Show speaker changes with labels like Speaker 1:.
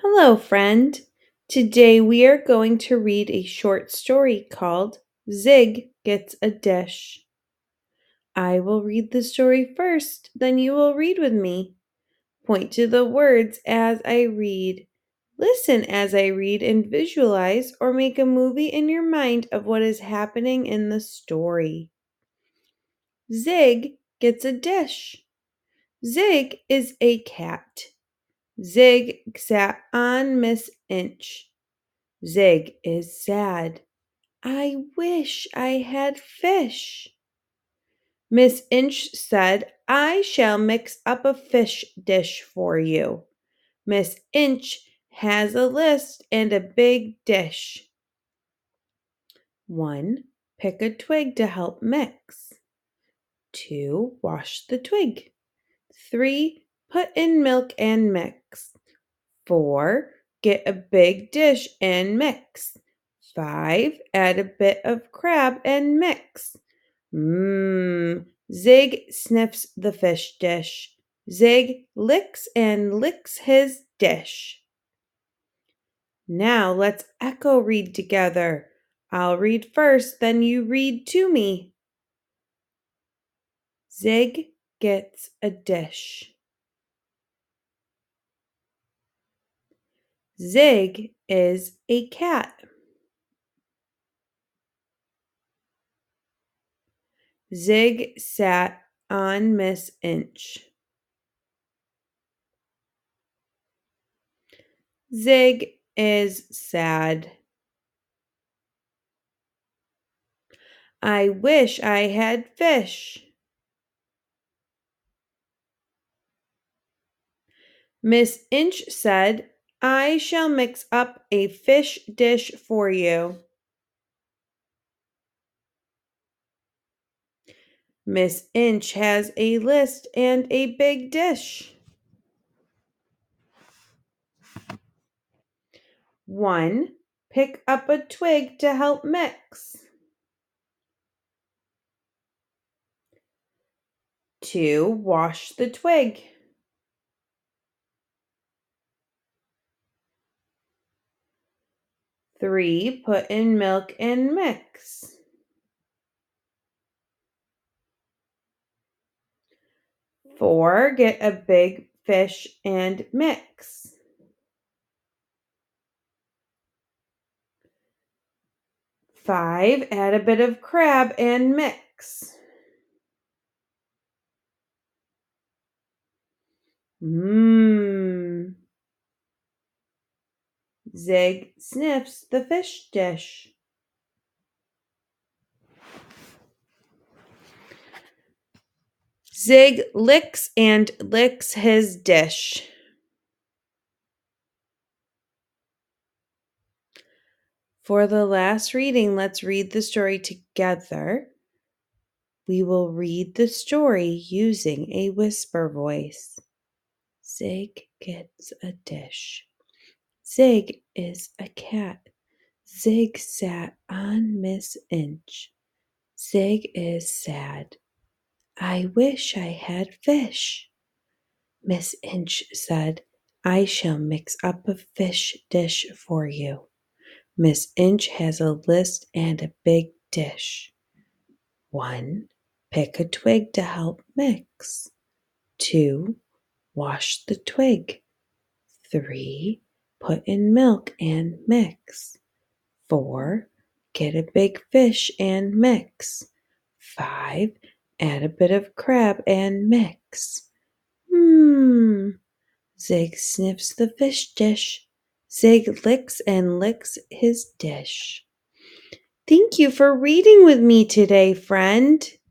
Speaker 1: Hello, friend. Today we are going to read a short story called Zig Gets a Dish. I will read the story first, then you will read with me. Point to the words as I read. Listen as I read and visualize or make a movie in your mind of what is happening in the story. Zig gets a dish. Zig is a cat. Zig sat on Miss Inch. Zig is sad. I wish I had fish. Miss Inch said, I shall mix up a fish dish for you. Miss Inch has a list and a big dish. 1. Pick a twig to help mix. 2. Wash the twig. 3. Put in milk and mix. 4. Get a big dish and mix. 5. Add a bit of crab and mix. Zig sniffs the fish dish. Zig licks and licks his dish. Now let's echo read together. I'll read first, then you read to me. Zig gets a dish. Zig is a cat. Zig sat on Miss Inch. Zig is sad. I wish I had fish. Miss Inch said, I shall mix up a fish dish for you. Miss Inch has a list and a big dish. 1. Pick up a twig to help mix. 2. Wash the twig. 3. Put in milk and mix. 4. Get a big fish and mix. 5. Add a bit of crab and mix. Zig sniffs the fish dish. Zig licks and licks his dish. For the last reading, let's read the story together. We will read the story using a whisper voice. Zig gets a dish. Zig is a cat. Zig sat on Miss Inch. Zig is sad. I wish I had fish. Miss Inch said, I shall mix up a fish dish for you. Miss Inch has a list and a big dish. 1. Pick a twig to help mix. 2. Wash the twig. 3. Put in milk and mix. 4. Get a big fish and mix. 5. Add a bit of crab and mix. Zig sniffs the fish dish. Zig licks and licks his dish. Thank you for reading with me today, friend.